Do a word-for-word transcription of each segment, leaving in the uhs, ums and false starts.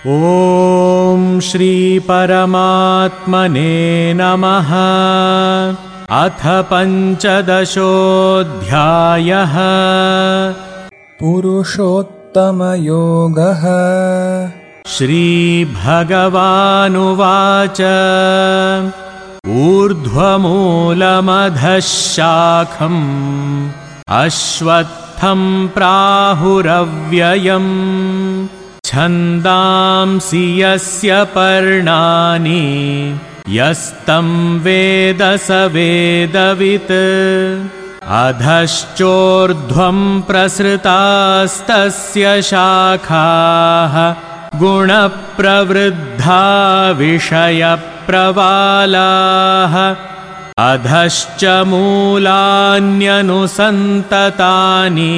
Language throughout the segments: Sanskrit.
ॐ श्री परमात्मने नमः। अथ पञ्चदशोऽध्यायः। पुरुषोत्तमयोगः। श्रीभगवानुवाच ऊर्ध्वमूलमधः शाखम् अश्वत्थं प्राहुरव्ययम् छन्दांसि यस्य पर्णानि यस्तं वेद स वेदवित् अधश्चोर्ध्वं प्रसृतास्तस्य शाखाः गुणप्रवृद्धा विषयप्रवालाः अधश्च मूलान्यनुसन्ततानि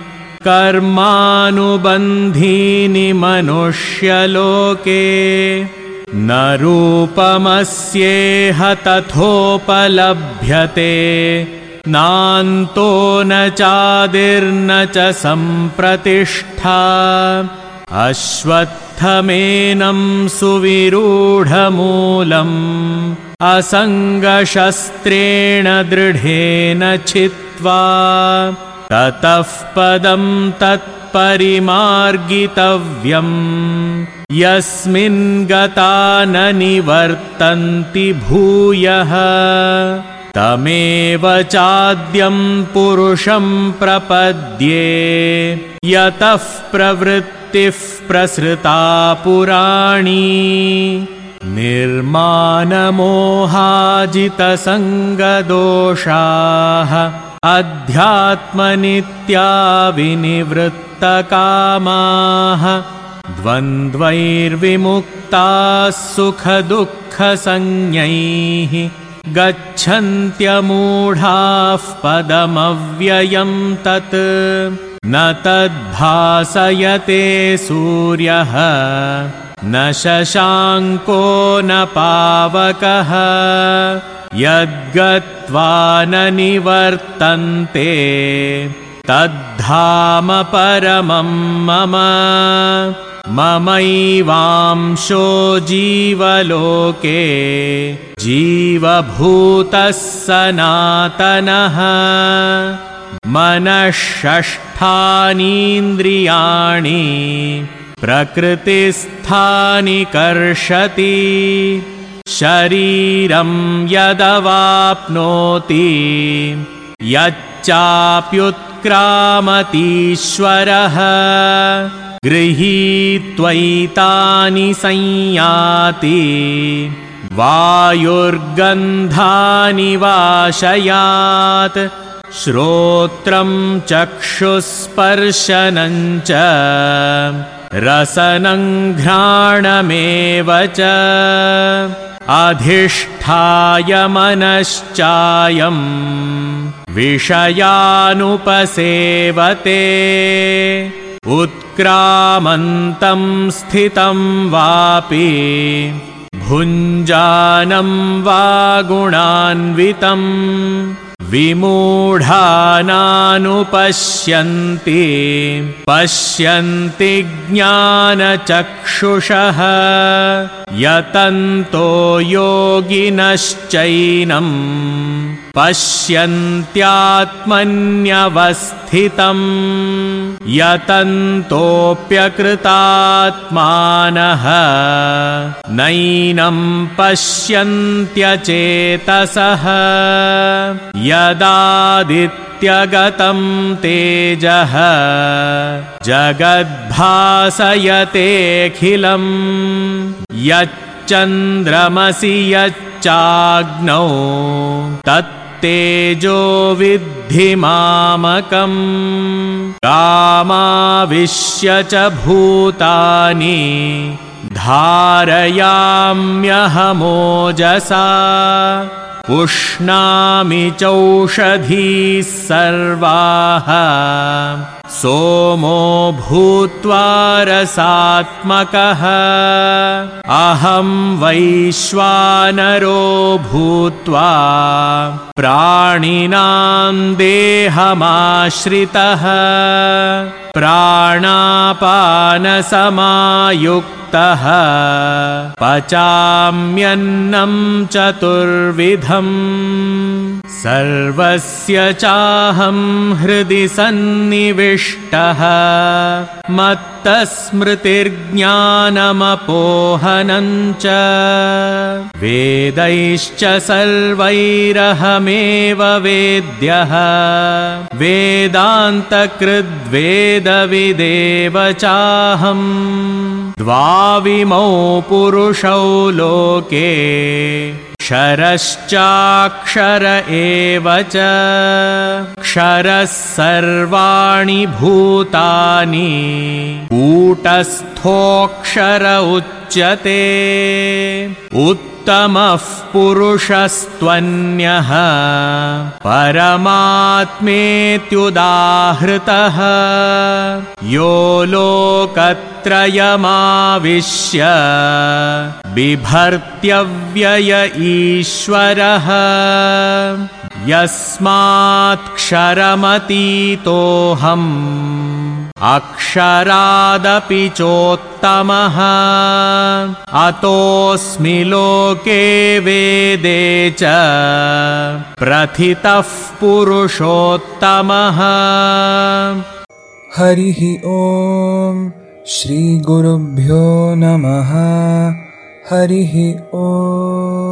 कर्मानुबन्धीनि मनुष्यलोके न रूपमस्येह तथोपलभ्यते नान्तो न चादिर्न च सम्प्रतिष्ठा अश्वत्थमेनं सुविरूढमूलम् असङ्गशस्त्रेण दृढेन छित्त्वा ततः पदं तत्परिमार्गितव्यम् यस्मिन् गता न निवर्तन्ति भूयः तमेव चाद्यं पुरुषं प्रपद्ये यतः प्रवृत्तिः प्रसृता पुराणी निर्मानमोहाजितसङ्गदोषाः अध्यात्मनित्या विनिवृत्तकामाः द्वन्द्वैर्विमुक्ताः सुखदुःखसंज्ञैः गच्छन्त्यमूढाः पदमव्ययं तत् न तद्भासयते सूर्यः न शशाङ्को न पावकः यद्गत्वा न निवर्तन्ते तद्धाम परमं मम ममैवांशो जीवलोके जीवभूतः सनातनः मनःषष्ठानीन्द्रियाणि प्रकृतिस्थानि कर्षति शरीरं यदवाप्नोति यच्चाप्युत्क्रामतीश्वरः गृहीत्वैतानि संयाति वायुर्गन्धानि वाशयात् श्रोत्रं चक्षुस्पर्शनं च रसनं घ्राणमेव च अधिष्ठाय मनश्चायं विषयानुपसेवते उत्क्रामन्तं स्थितं वापि भुञ्जानं वा गुणान्वितं विमूढानानुपश्यन्ति पश्यन्ति ज्ञानचक्षुषः यतन्तो योगिनश्चैनं पश्यन्त्यात्मन्यवस्थितं यतन्तोऽप्यकृतात्मानः नैनं पश्यन्त्यचेतसः यदादित्यगतं तेजः जगद्भासयतेऽखिलम् यच्चन्द्रमसि यच्चाग्नौ तत्तेजो विद्धि मामकम् कामाविश्य च भूतानि धारयाम्यहमोजसा पुष्णामि चौषधीः सर्वाः सोमो भूत्वा रसात्मकः अहं वैश्वानरो भूत्वा प्राणिनां देहमाश्रितः प्राणापानसमायुक्तः पचाम्यन्नं चतुर्विधम् सर्वस्य चाहं हृदि सन्निविष्टः मत्तस्मृतिर्ज्ञानमपोहनं च वेदैश्च सर्वैरहमेव वेद्यः वेदान्तकृद्वेदविदेव चाहम् द्वाविमौ पुरुषौ लोके क्षरश्चाक्षर एव च क्षरः सर्वाणि भूतानि कूटस्थोऽक्षर उच्यते उत्तमः पुरुषस्त्वन्यः परमात्मेत्युदाहृतः यो लोकत्रयमाविश्य बिभर्त्यव्यय ईश्वरः यस्मात्क्षरमतीतोऽहम् अक्षरादपि चोत्तमः अतोऽस्मि लोके वेदे च प्रथितः पुरुषोत्तमः। हरिः ओम् श्रीगुरुभ्यो नमः। हरिः ओम्।